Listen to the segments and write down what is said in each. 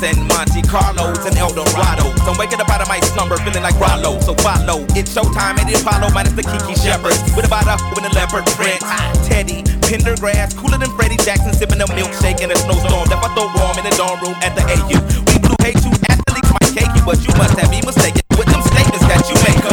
and Monte Carlos and El Dorado. So I'm waking up out of my slumber feeling like Rollo. So follow, it's showtime at the Apollo minus the Kiki Shepherd. With about a with a leopard print. Teddy, Pendergrass, cooler than Freddie Jackson, sipping a milkshake in a snowstorm. That I throw warm in the dorm room at the AU. We blue hate you athletes might cake you, but you must have me mistaken with them statements that you make.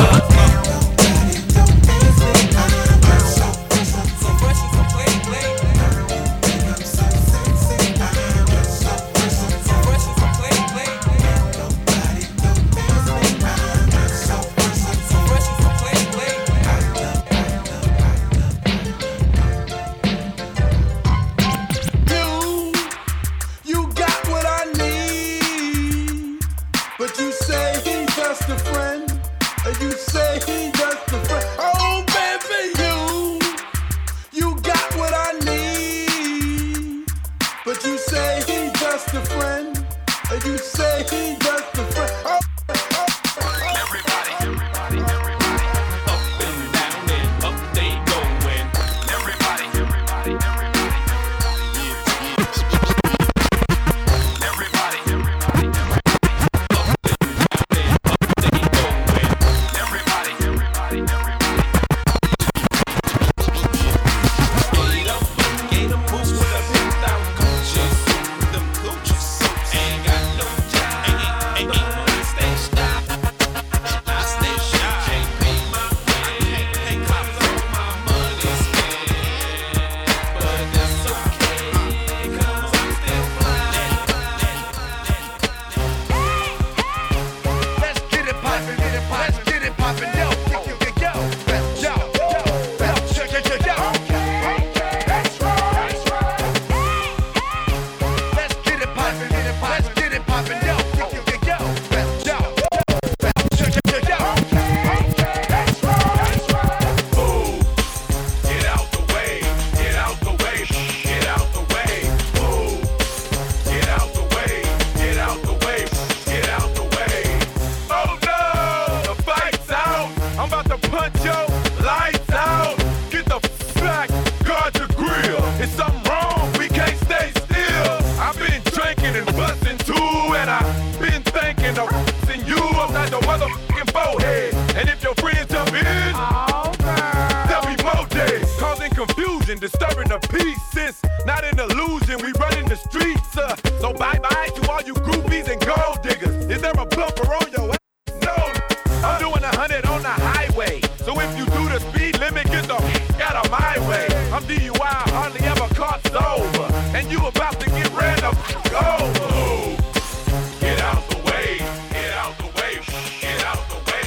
Disturbing the peace, sis. Not an illusion, we running the streets. So bye-bye to all you groupies and gold diggers. Is there a bumper on your ass? No. I'm doing 100 on the highway. So if you do the speed limit, get the out of my way. I'm DUI, hardly ever caught sober. And you about to get ran the over. Get out the way, get out the way, get out the way.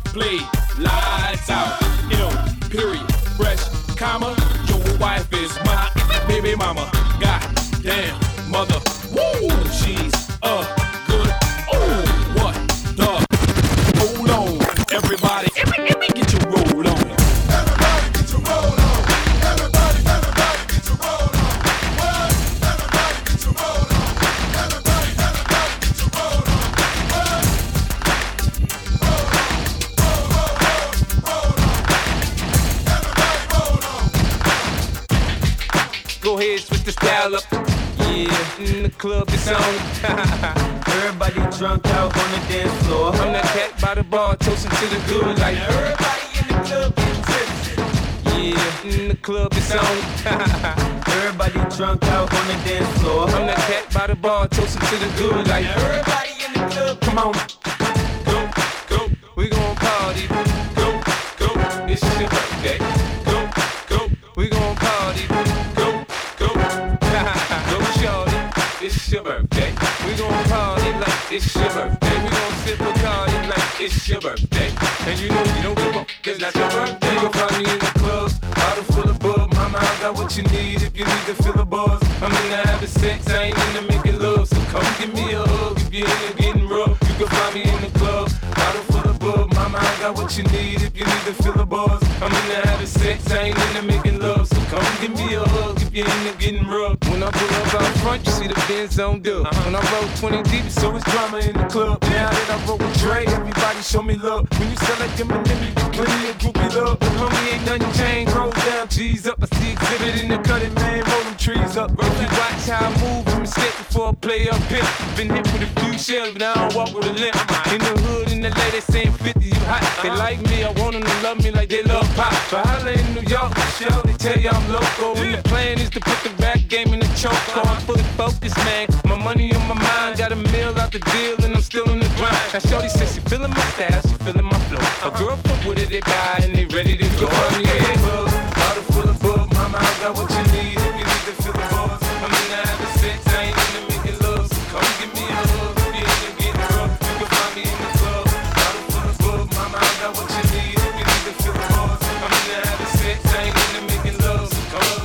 played, lights out. Period, fresh, comma. Your wife is my baby mama. God damn, mother, woo, she's a good. Oh, what the? Hold on, everybody, get your roll on. Everybody get your roll on. Everybody get your roll on. What? Everybody get your roll on. Everybody get your roll on. What? Roll on. Go ahead, switch the style up. Yeah, in the club it's on. Everybody drunk out on the dance floor. I'm that cat by the bar, toasting to the good like Everybody in the club getting tipsy. yeah, in the club it's on. Everybody drunk out on the dance floor. I'm that cat by the bar, toasting to the good like Everybody in the club. come on, go, we gon' party, go, it's your birthday, go, we gon' party, go, shorty, it's your birthday, we gon' party like it's your birthday, we gon' sip Bacardi like it's your birthday, and you don't give up, cause that's your birthday, you'll find me in the club, bottle full of bub, mama, I got what you need if you need to feel the buzz, I'm into having sex, I ain't into making love, so come give me a hug, if you're into getting rough, you can find me in the club, bottle full of bub, mama, I got what you need if you need to feel the buzz, I'm into having sex, I ain't into making love, so come give me a hug, if you're into getting rough, when I pull up out front, you see the Benz on dub, when I roll 20 deep, so it's drama in the club, now that I roll with Dre, everybody show me love, when you sell like them and them, you get plenty of groupie love, the homie ain't nothing changed, roll down, G's up, I see exhibit in the cutting, man, roll them trees up, bro, you watch how I move, I'm mistake before I play up here, been hit with a few shells, but I don't walk with a limp, in the hood, in the LA, they saying 50, you hot, they like me, I want them to love me like they love pop, but holla in New York, Michelle, they tell you I'm loco, and the plan is to put the rap game in the choke, I'm fully focused, man, my money on my mind, got a meal out the deal, and I'm still in the grind, now shorty says she feeling my style, she feeling my flow, a girl fuck with it, they buy, and they ready to go, I'm yeah, bottle full of bub, mama, I got what you need, if you need to feel the buzz, I'm in the having sex, I ain't into making love, so come give me a hug, if you're into getting rough, you can find me in the club, bottle full of bub, mama, I got what you need, if you need to feel the buzz, I'm in the having sex, I ain't into making love, so come.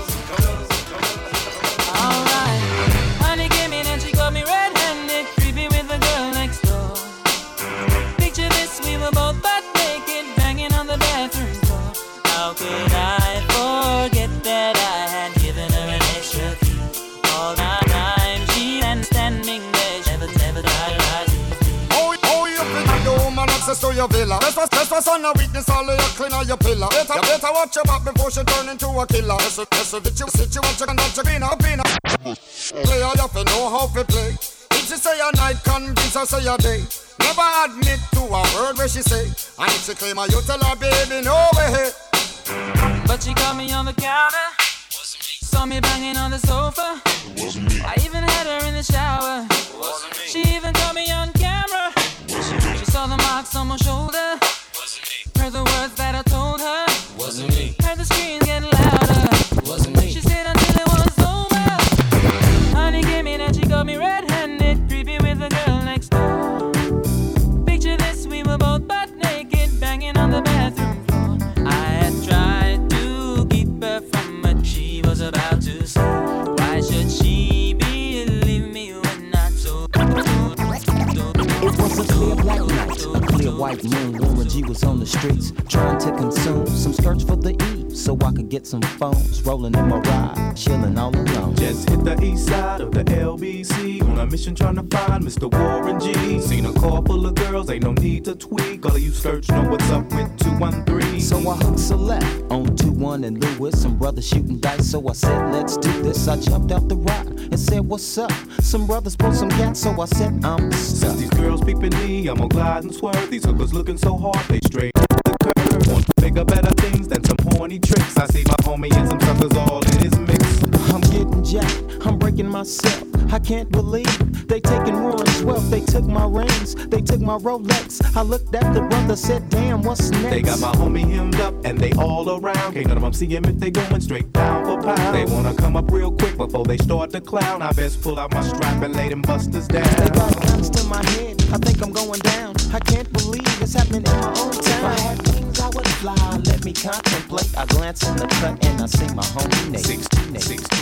Alright, honey came in and she got me red-handed, creepy with the girl next door. Picture this, we were both butt naked, banging on the bathroom floor. How could I forget that I had given her an extra key? All the time she and standing there, never died right. Oh, you think the woman access to your villa? This was on a weakness, all of your clean on your pillar. You better watch your back before she turn into a killer. Yes, situation and that you been up. Play all you have to know how to play. If she say a night, convince her say a day. Never admit to a word where she say. And if she claim her, you tell her, baby, no way. But she caught me on the counter, saw me banging on the sofa. I even had her in the shower. She even caught me on camera. She saw the marks on my shoulder. Heard the words that I told her. Heard the screams getting louder. She said until it was over. Honey came in and she got me red-handed, creepy with the girl next door. Picture this, we were both butt naked, banging on the bathroom floor. I had tried to keep her from what she was about to say. Why should she believe me when I told her? It was a clear black night, a clear white moon. Warren G was on the streets, trying to consume some skirts for the E, so I could get some phones. Rolling in my ride, chilling all alone. Just hit the east side of the LBC on a mission trying to find Mr. Warren G. Seen a car full of girls, ain't no need to tweak. All of you search know what's up with 213. So I hooked select on 21 and Lewis. Some brothers shooting dice, so I said, let's do this. I jumped out the ride and said, what's up? Some brothers pulled some gas, so I said, I'm stuck. Since these girls peeping me, I'm gonna glide and swerve. These hookers looking so hard, they straight the curve. Want bigger, better things than some horny tricks. I see my homie and some suckers all in his mix. I'm getting jacked, I'm breaking myself. I can't believe they taking Warren's wealth. They took my rings, they took my Rolex. I looked at the brother, said, damn, what's next? They got my homie hemmed up and they all around. Can't none of them see him if they going straight pound for pound. They wanna come up real quick before they start to clown. I best pull out my strap and lay them busters down. They got guns to my head, I think I'm going down. I can't believe it's happening in my own town. If I fly, let me contemplate. I glance in the cut and I see my homie Nate. 16.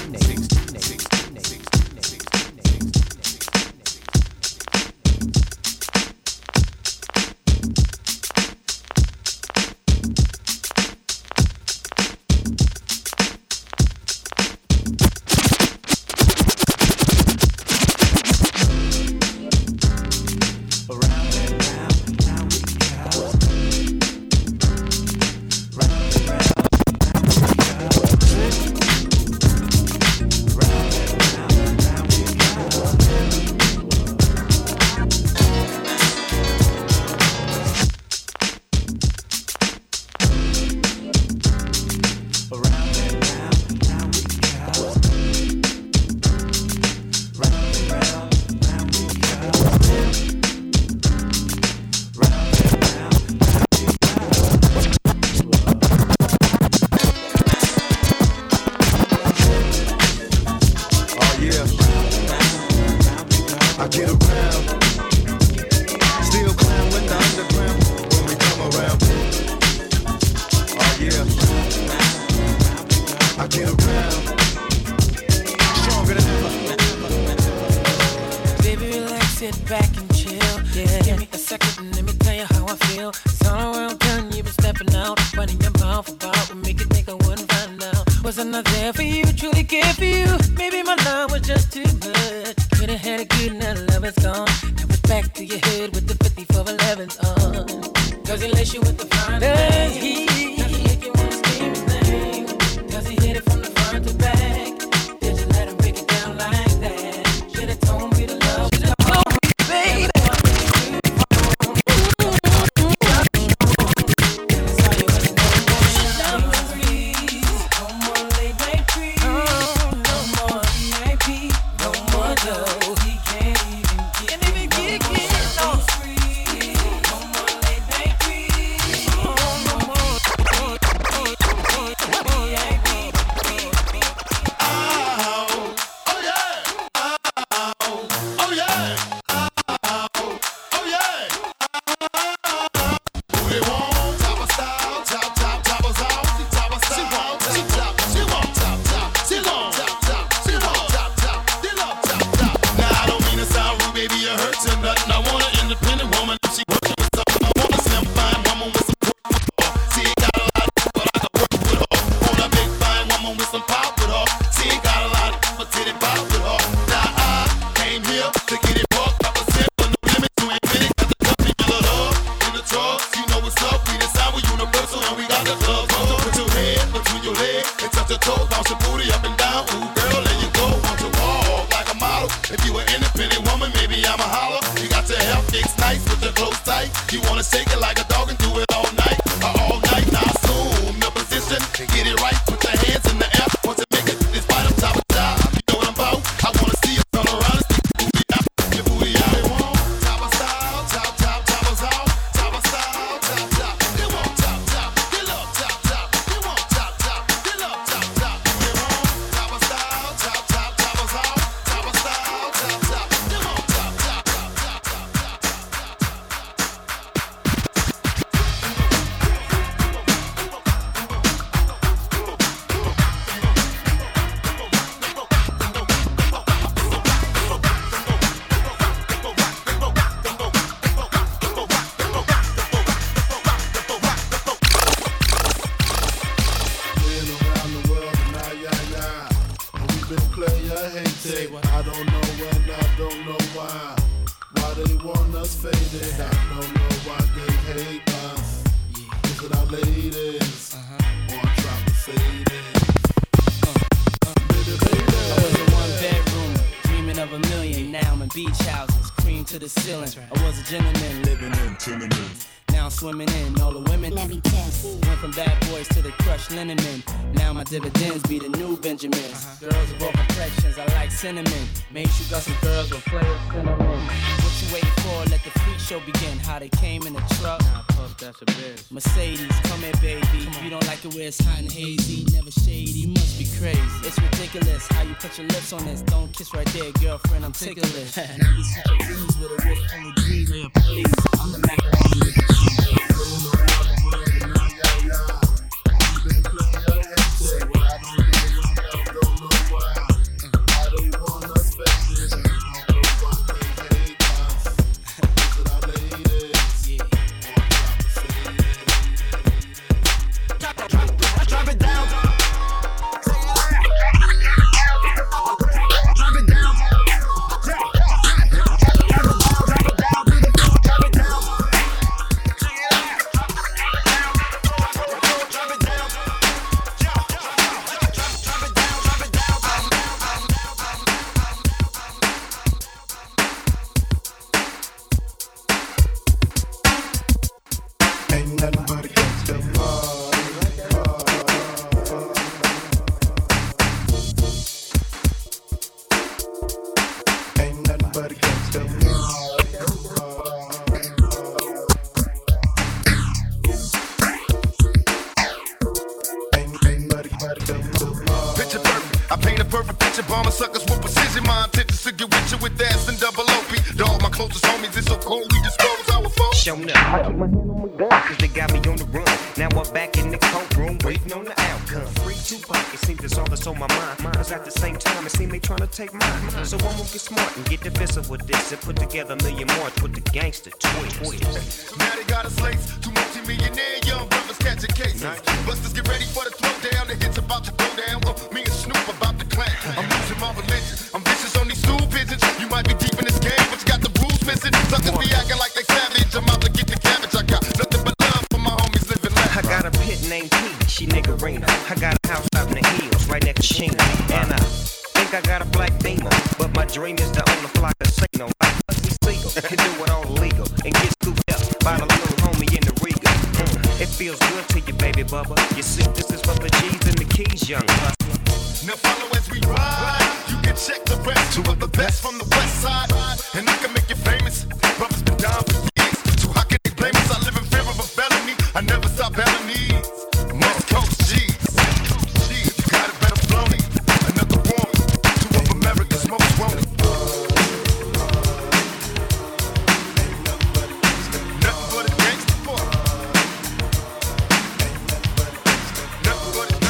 Dividends be the new Benjamins. Girls of all complexions, I like cinnamon. Make sure you got some girls with flavor cinnamon. What you waiting for? Let the freak show begin. How they came in a truck. Nah, puff, that's a bitch. Mercedes, come here, baby. You don't like it where it's hot and hazy, never shady. You must be crazy. It's ridiculous how you put your lips on this. Don't kiss right there, girlfriend. I'm ticklish. Now you such a breeze with a whip on the G. Please, I'm the macaroni with the cheese. Ain't nothing but a gangsta party. Ain't nothing but a gangsta Picture perfect, I paint a perfect picture. Bomber suckers with precision. My intentions to get with you with ass and double OP. Dog, my closest homies, it's so cold we dispose our phones. Showing up, I keep my hand on my gun, cause they got me on the run. Now I'm back in the courtroom, waiting on the outcome. Free Tupac, it seems that's all that's on my mind. Cause at the same time, it seems they tryna take mine. So I'm gonna get smart and get defensive with this and put together a million more with the gangster twist. Now they got us slates, two multi-millionaire young brothers catching cases. Busters get ready for the throwdown, the hits about to go down. Me and Snoop about to clan. I'm losing my religion, I'm vicious on these stool pigeons. You might be deep in this game, but you got the rules missing. Suckers be acting like they savage, I'm out to get the cabbage. I got nothing but love for my homies living life. I got a pit named P, she niggerina. I got a house out in the hills, right next to Sheena. And I think I got a black Beamer, but my dream is to own a fly casino. Like Bugsy Siegel, can do it all illegal and get scooped up by the little homie in the Riga. It feels good to you, baby bubba. You see, this is for the G's and the keys, young hustler. Now follow as we ride. You can check the rest. Two of the best from the west side, and I can make you famous. Brothers been down for years, so how can they blame us? I live in fear of a felony. I never stop felonies. West Coast G's. You got it better flown it. Another warning. Two of America's most wanted. Nothing but a gangster boy. Nothing but a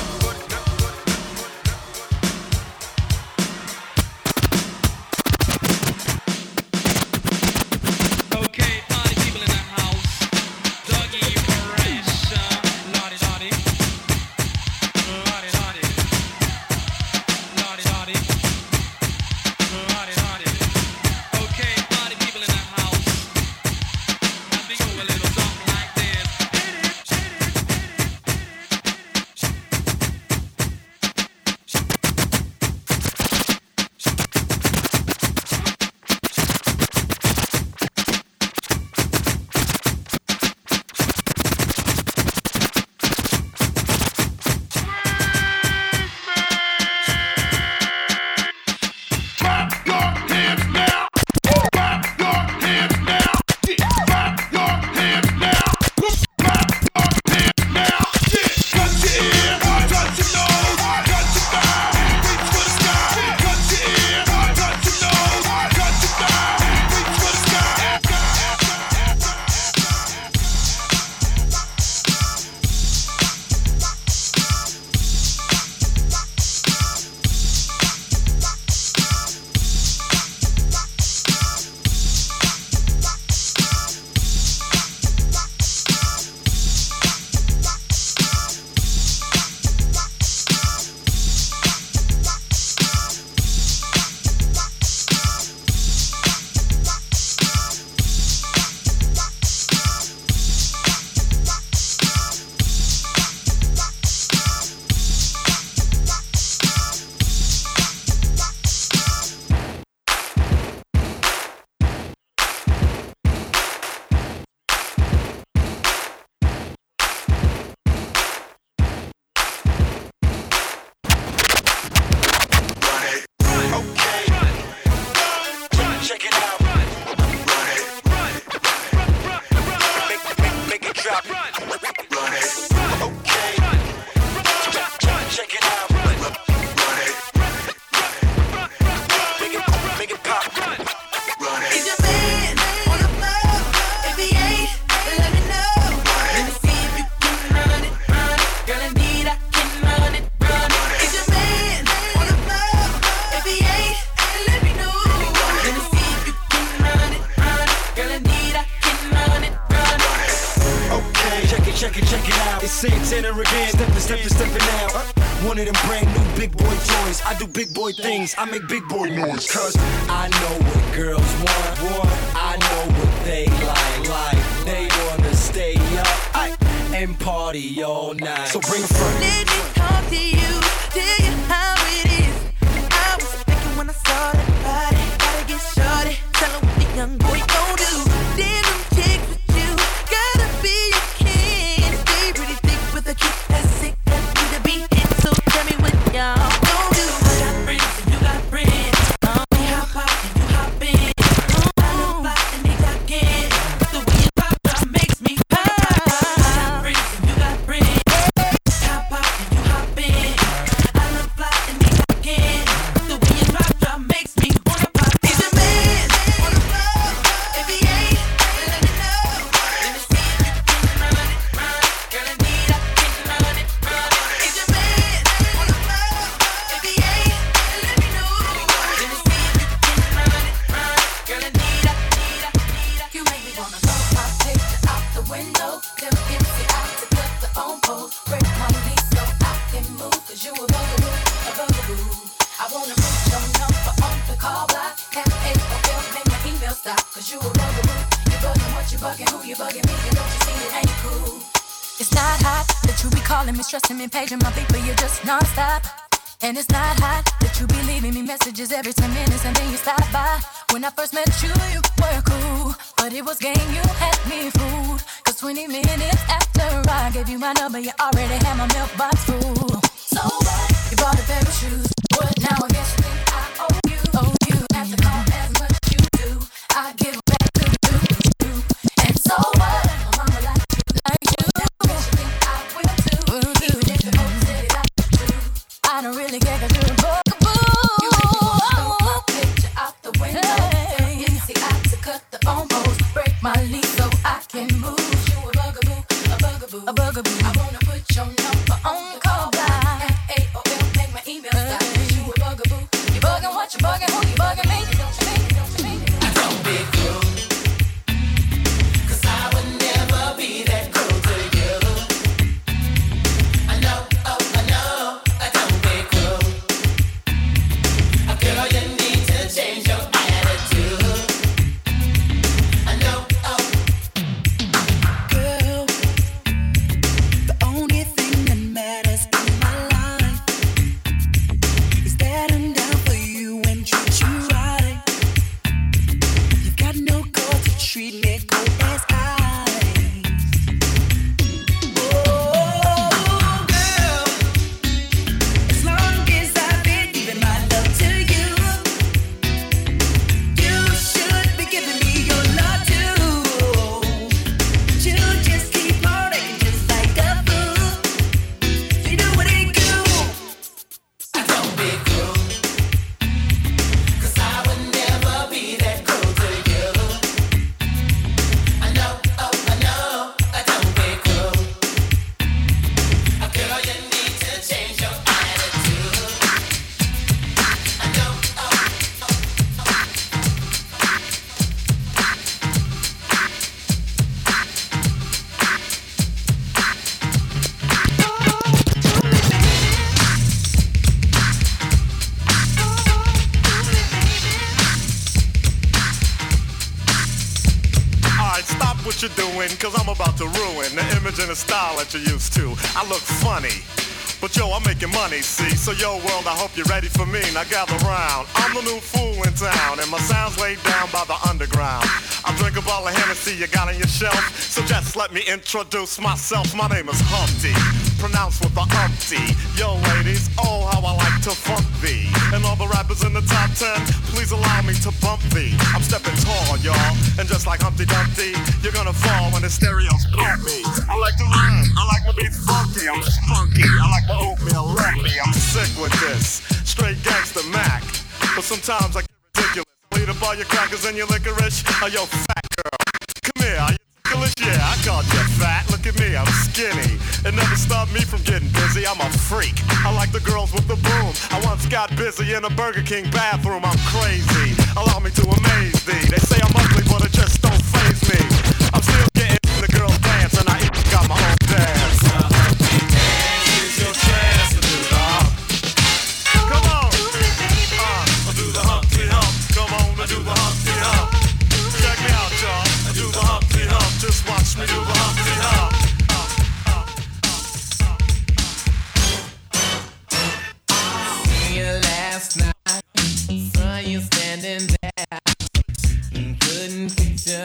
Santana again, stepping out. One of them brand new big boy toys. I do big boy things, I make big boy noise. Cause I know what girls want. I know what they like. They wanna stay up and party all night. So bring a friend. Let me talk to you, tell you how it is. I was thinking when I saw that body, gotta get shorty. Tell her what the young boy gon' do. Damn them chicks with you, gotta be a king. It's not hot that you be calling me, stressing me, paging my beat, but you're just non-stop. And it's not hot that you be leaving me messages every 10 minutes and then you stop by. When I first met you, you were cool, but it was game, you had me fooled. Cause 20 minutes after I gave you my number, you already had my mailbox full. So what? You bought a pair of shoes. What now? I guess you think I owe you. Oh, you have to call as much as you do. I give back to you. And so what? My mama like you. I guess you think I will too. Even if the folks said it, I don't really care 'cause you're a bugaboo. You make me want to throw my picture out the window. See, I to cut the phone post, break my lease so I can move. You a bugaboo, a bugaboo, a bugaboo. I wanna put your number on the call block. FAOL, make my email stop. You a bugaboo, you bugging what you bugging? Who you bugging me? I don't be cruel, 'cause I would never be that cruel to you. I know, oh, I know. Girl, you need to change your attitude. I know, oh. Girl, the only thing that matters in my life is that I'm down for you and treat you right. You've got no cause to treat me cold as ice. Oh, girl, as long as I've been giving my love to you, you should be giving me your love too. You just keep on acting just like a fool. You know what ain't cool. I don't be cruel, 'cause I would never be that cruel to you. I know, oh, I know. I don't be cruel. Girl, you need to change your attitude. I know, oh. Alright, stop what you're doing, cause I'm about to ruin the image and the style that you're used to. I look funny, but yo, I'm making money, see? So yo, world, I hope you're ready for me. Now gather round. I'm the new fool in town, and my sound's laid down by the underground. I drink a bottle of Hennessy you got on your shelf, so just let me introduce myself. My name is Humpty, pronounced with the umpty. Yo, ladies, oh, how I like to funk thee. And all the rappers in the top 10, please allow me to bump thee. I'm stepping tall, y'all, and just like Humpty Dumpty, you're gonna fall when the stereos pump me. I like to rhyme, I like my beats funky, I'm spunky. I like my oatmeal lumpy, I'm sick with this. Straight gangster Mac, but sometimes I get ridiculous. Lead up all your crackers and your licorice. Oh, yo, fat girl, come here, are you ticklish? Yeah, I called you fat, look at me, I'm skinny. It never stopped me from getting busy, I'm a freak. I like the girls with the boom. I once got busy in a Burger King bathroom, I'm crazy. Allow me to amaze thee. They say I'm ugly, but it just don't faze me. I'm still getting the girls dance, and I even got my own dance. It's your chance to do the hump. Come on, do the Humpty Hump. Come on, do the Humpty Hump. Check me out, y'all. Do the Humpty Hump. Just watch me do the Humpty Hump. Seen you last night, saw you standing there. Couldn't picture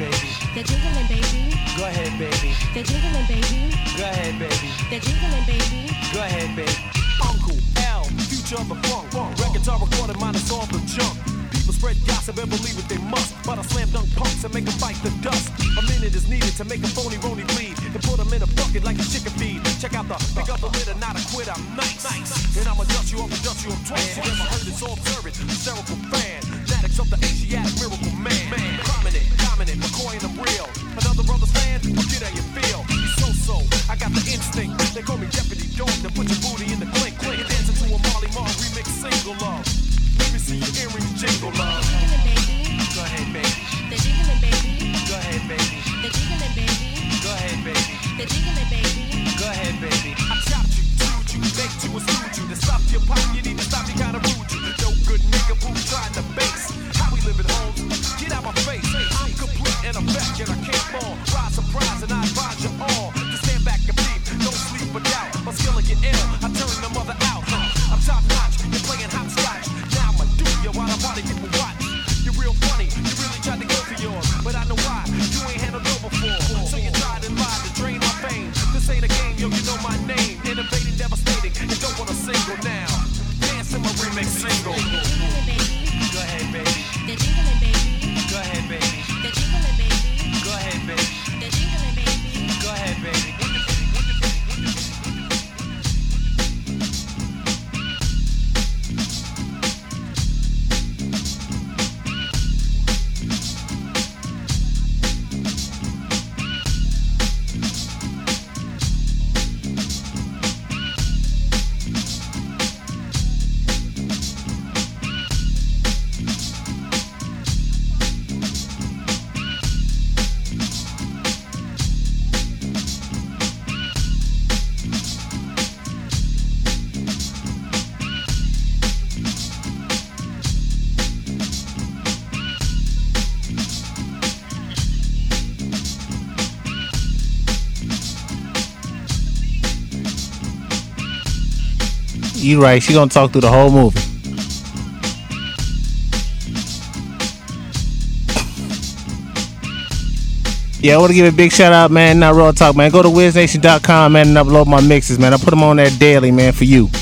baby. They're jiggling, baby. Go ahead, baby. They're jiggling, baby. Go ahead, baby. They're jiggling, baby. Go ahead, baby. Uncle L, future of the funk. Records are recorded, minus all the junk. People spread gossip and believe it they must. But I slam dunk punks and make them bite the dust. A minute is needed to make a phony rony bleed. And put them in a bucket like a chicken feed. Check out the pick up the litter, not a quitter. I'm nice. And I'ma dust you up and dust you up twice. You never heard this all observant. Hysterical fan. Fanatics of the Asiatic miracle man. Prominent, dominant, McCoy and I'm real. Another brother's fan, forget how you feel. So, I got the instinct. They call me Deputy Dog to put your booty in the clink. You're dancing to a Marley Marl remix single love. Let me see your earrings jingle love. They're jiggling, baby. Go ahead, baby. They're jiggling, baby. Go ahead, baby. They're jiggling, baby. Go ahead, baby. They're jiggling, baby. Go ahead, baby. I chopped you, chewed you, baked you, and stewed you. To stop your pop, you need to stop, you kinda rude you. No good nigga who tried to base. How we live at home? Get out my face. I'm complete and I'm back and I can't fall. Rise surprise and I advise you all to stand back and peep. Don't sleep or doubt. My skill will get ill. I turn the mother out. I'm top notch. You're playing hopscotch. Now I'ma do you while I party people watch. You're real funny. You really tried to go for yours, but I know why. You ain't handled no before. So you tried and lied to drain my fame. This ain't a game, yo. You know my name. Innovating, devastating. You don't want a single now. Dance in my remix single. They're jiggling, baby. Go ahead, baby. They're jiggling, baby. Go ahead, baby. They're jiggling, baby. Go ahead, baby. They're jiggling, baby. Go ahead, baby. You right, she gonna talk through the whole movie. Yeah, I want to give a big shout out, man. Not Raw Talk, man. Go to WizNation.com, man, and upload my mixes, man. I put them on there daily, man, for you.